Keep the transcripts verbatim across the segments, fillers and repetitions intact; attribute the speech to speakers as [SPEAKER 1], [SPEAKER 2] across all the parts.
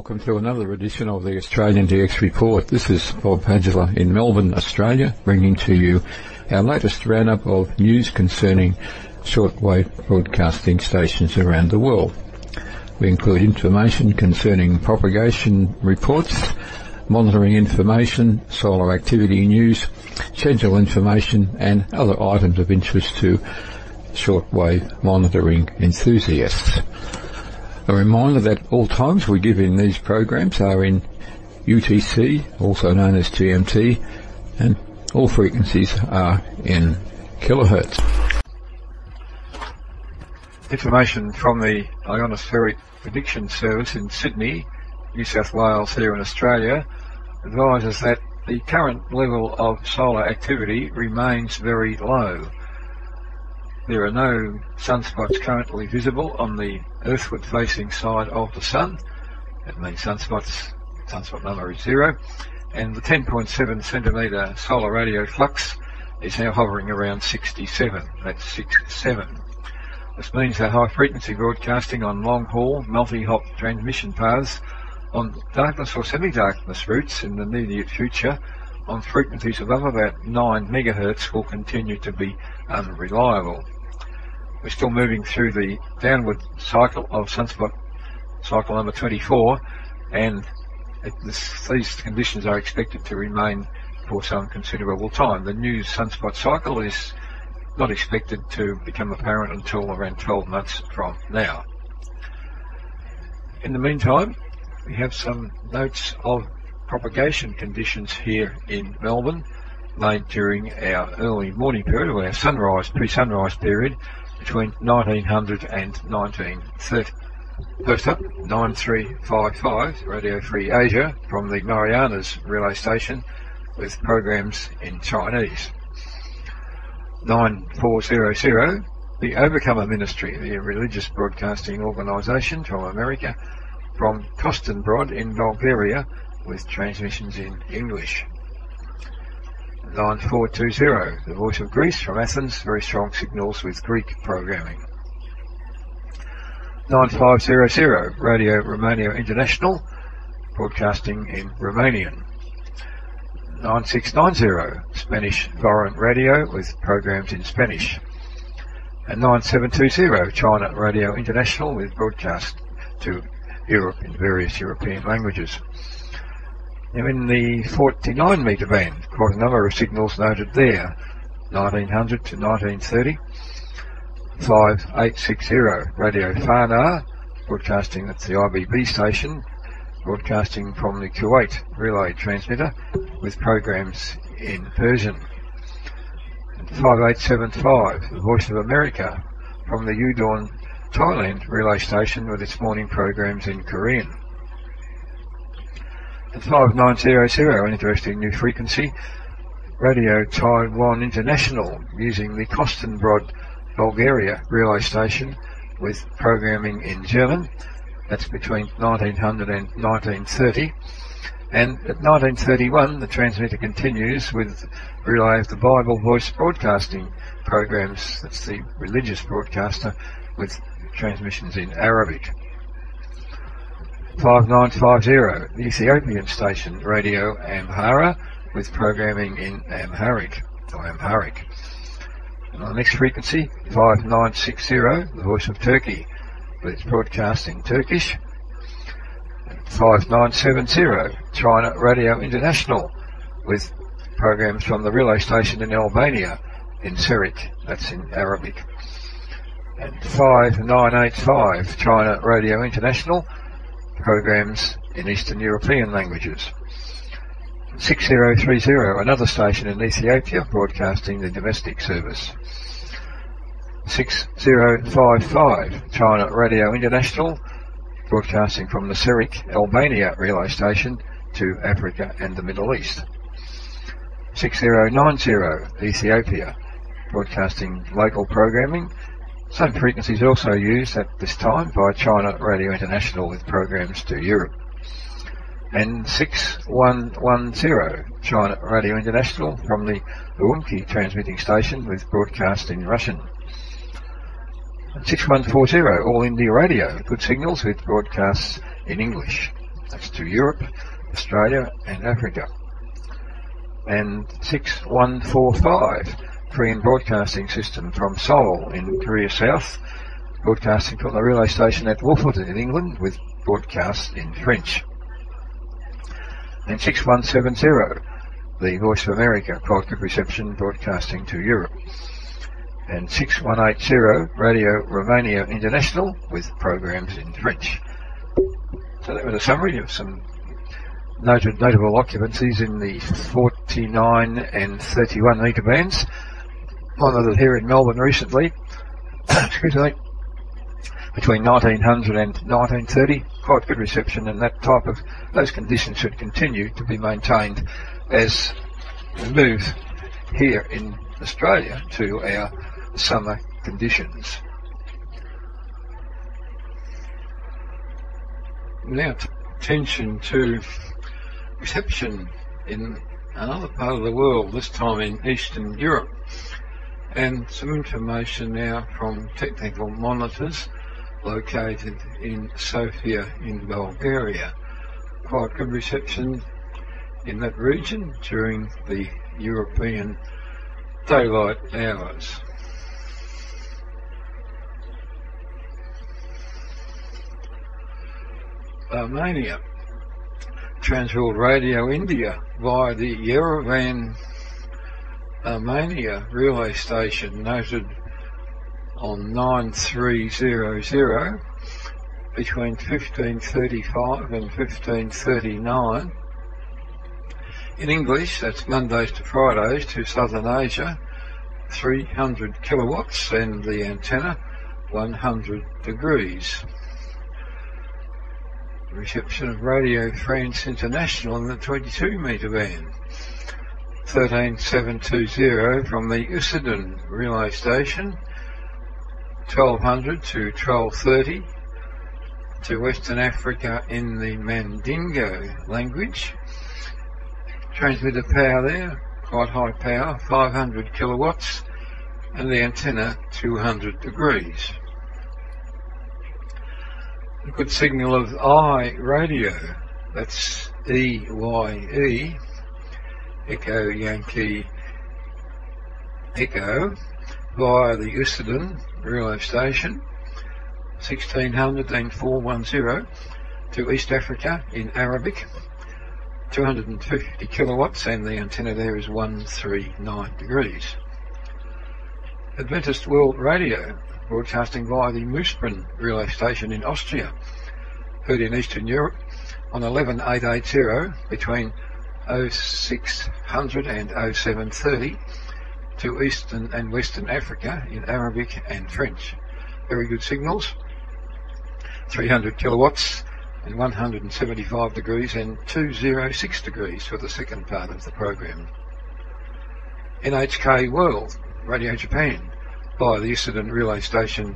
[SPEAKER 1] welcome to another edition of the Australian D X Report. This is Bob Padgela in Melbourne, Australia, bringing to you our latest roundup of news concerning shortwave broadcasting stations around the world. We include information concerning propagation reports, monitoring information, solar activity news, schedule information and other items of interest to shortwave monitoring enthusiasts. A reminder that all times we give in these programs are in U T C, also known as G M T, and all frequencies are in kilohertz. Information from the Ionospheric Prediction Service in Sydney, New South Wales here in Australia, advises that the current level of solar activity remains very low. There are no sunspots currently visible on the earthward facing side of the sun. That means sunspots, sunspot number is zero, and the ten point seven centimetre solar radio flux is now hovering around sixty-seven. That's six seven. This means that high frequency broadcasting on long haul multi-hop transmission paths on darkness or semi-darkness routes in the immediate future on frequencies above about nine megahertz will continue to be unreliable. We're still moving through the downward cycle of sunspot cycle number twenty-four, and it, this, these conditions are expected to remain for some considerable time. The new sunspot cycle is not expected to become apparent until around twelve months from now. In the meantime, we have some notes of propagation conditions here in Melbourne made during our early morning period, or our sunrise, pre-sunrise period, between nineteen hundred and nineteen thirty. First up, nine three five five, Radio Free Asia from the Marianas relay station with programs in Chinese. nine four zero zero, the Overcomer Ministry, the religious broadcasting organisation from America, from Kostanbrod in Bulgaria with transmissions in English. nine four two zero, the Voice of Greece from Athens, very strong signals with Greek programming. nine five zero zero, Radio Romania International, broadcasting in Romanian. nine six nine zero, Spanish Foreign Radio with programs in Spanish. And nine seven two zero, China Radio International with broadcast to Europe in various European languages. Now in the forty-nine metre band, quite a number of signals noted there. nineteen hundred to nineteen thirty. five eight six zero, Radio Fana, broadcasting at the I B B station, broadcasting from the Kuwait relay transmitter with programs in Persian. And five eight seven five, the Voice of America, from the Udon, Thailand relay station with its morning programs in Korean. And five nine zero zero, an interesting new frequency, Radio Taiwan International, using the Kostanbrod, Bulgaria relay station with programming in German. That's between nineteen hundred and nineteen thirty. And at nineteen thirty-one, the transmitter continues with Relay of the Bible Voice Broadcasting programs. That's the religious broadcaster with transmissions in Arabic. five nine five zero, the Ethiopian station, Radio Amhara, with programming in Amharic, or Amharic. And on the next frequency, five nine six zero, the Voice of Turkey, with its broadcast in Turkish. And five nine seven zero, China Radio International, with programs from the relay station in Albania, in Serik, that's in Arabic. And five nine eight five, China Radio International, programs in Eastern European languages. six zero three zero, another station in Ethiopia, broadcasting the domestic service. six zero five five, China Radio International, broadcasting from the Serik, Albania relay station to Africa and the Middle East. six zero nine zero, Ethiopia, broadcasting local programming. Same frequencies also used at this time by China Radio International with programs to Europe. And six one one zero, China Radio International, from the Urumqi transmitting station with broadcast in Russian. And six one four zero, All India Radio, good signals with broadcasts in English. that's to Europe, Australia and Africa. And six one four five, Korean Broadcasting System from Seoul in Korea South, broadcasting from the relay station at Wolferton in England with broadcasts in French. And six one seven zero, the Voice of America, quite good reception, broadcasting to Europe. And six one eight zero, Radio Romania International with programs in French. So that was a summary of some noted, notable occupancies in the forty-nine and thirty-one metre bands. Monitored here in Melbourne recently, excuse me, between nineteen hundred and nineteen thirty. Quite good reception, and that type of, those conditions should continue to be maintained as we move here in Australia to our summer conditions. Now, attention to reception in another part of the world, this time in Eastern Europe, and some information now from technical monitors located in Sofia in Bulgaria. Quite good reception in that region during the European daylight hours. Armenia, Transworld Radio India via the Yerevan Armenia relay station noted on nine three zero zero between fifteen thirty-five and fifteen thirty-nine. In English, that's Mondays to Fridays to Southern Asia, three hundred kilowatts and the antenna one hundred degrees. Reception of Radio France International in the twenty-two metre band, thirteen seven two zero from the Usedom relay station, twelve hundred to twelve thirty to Western Africa in the Mandingo language. Transmitter power there, quite high power, five hundred kilowatts, and the antenna two hundred degrees. A good signal of I radio, that's E Y E, Echo Yankee Echo, via the Usedom relay station, sixteen hundred and four one zero to East Africa in Arabic, two hundred fifty kilowatts, and the antenna there is one three nine degrees. Adventist World Radio, broadcasting via the Moosbrunn relay station in Austria, heard in Eastern Europe on eleven eight eighty between oh six hundred and oh seven thirty to Eastern and Western Africa in Arabic and French. Very good signals, three hundred kilowatts and one hundred seventy-five degrees and two hundred six degrees for the second part of the program. N H K World Radio Japan by the Usedom relay station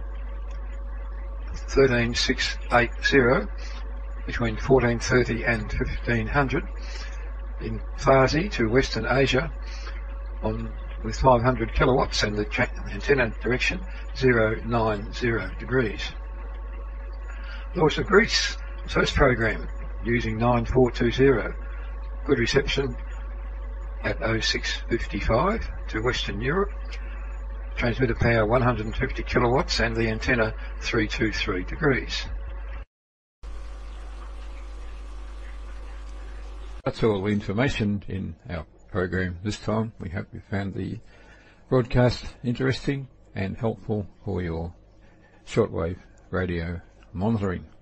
[SPEAKER 1] thirteen six eighty between fourteen thirty and fifteen hundred in Farsi to Western Asia on with five hundred kilowatts and the antenna direction zero nine zero degrees. Voice of Greece, first program using nine four two zero, good reception at oh six fifty-five to Western Europe, transmitter power one hundred fifty kilowatts and the antenna three two three degrees. That's all the information in our program this time. We hope you found the broadcast interesting and helpful for your shortwave radio monitoring.